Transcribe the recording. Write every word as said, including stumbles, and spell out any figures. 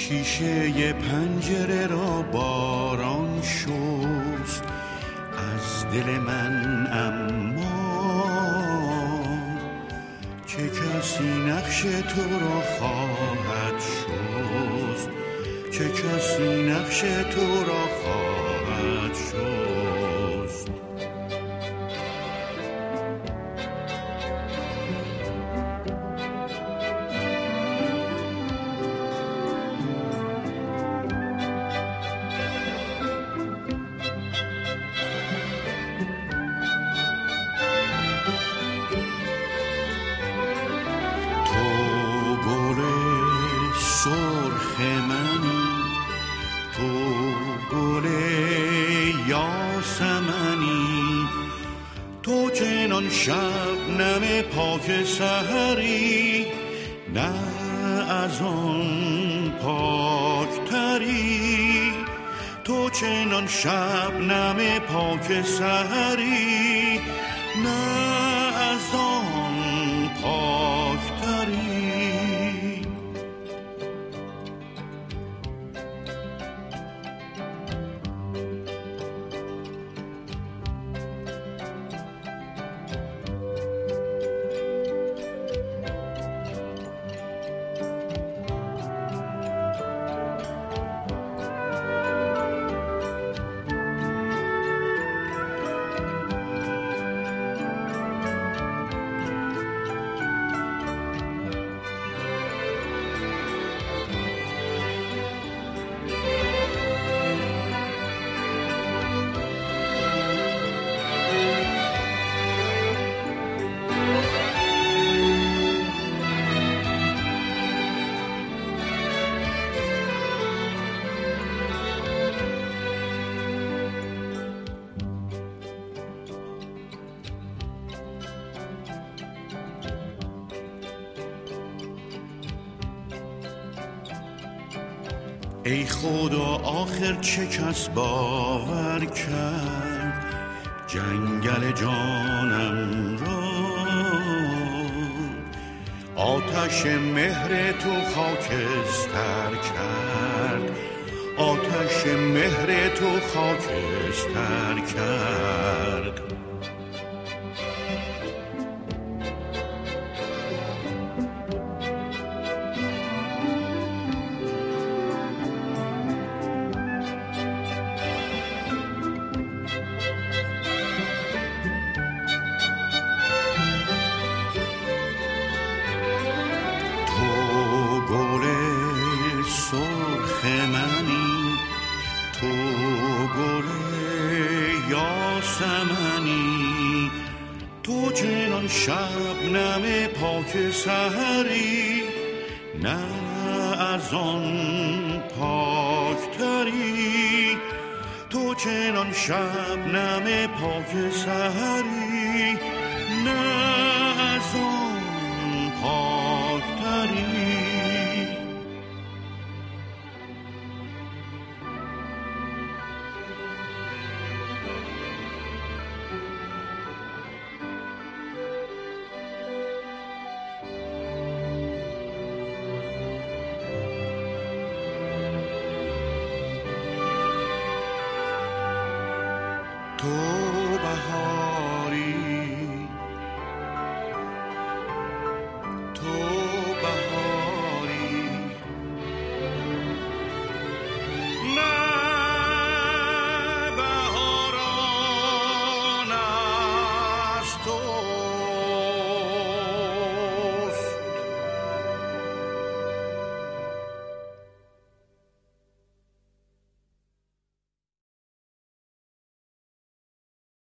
شیشه پنجره را باران شست از دل من، اما چه کسی نقش تو را خواهد شست، چه کسی نقش تو را خواهد شست. شبنم پاک سحری، نه از آن پاکتری. تو چنان شبنم پاک سحری، نه از آن پاکتری. ای خدا آخر چه کس باور کرد جنگل جانم را؟ آتش مهر تو خاکستر کرد، آتش مهر تو خاکستر کرد. شبنم پاک سحری، نه از آن پاکتری. تو چنان شبنم پاک سحری، نه از آن پاکتری. تو بهار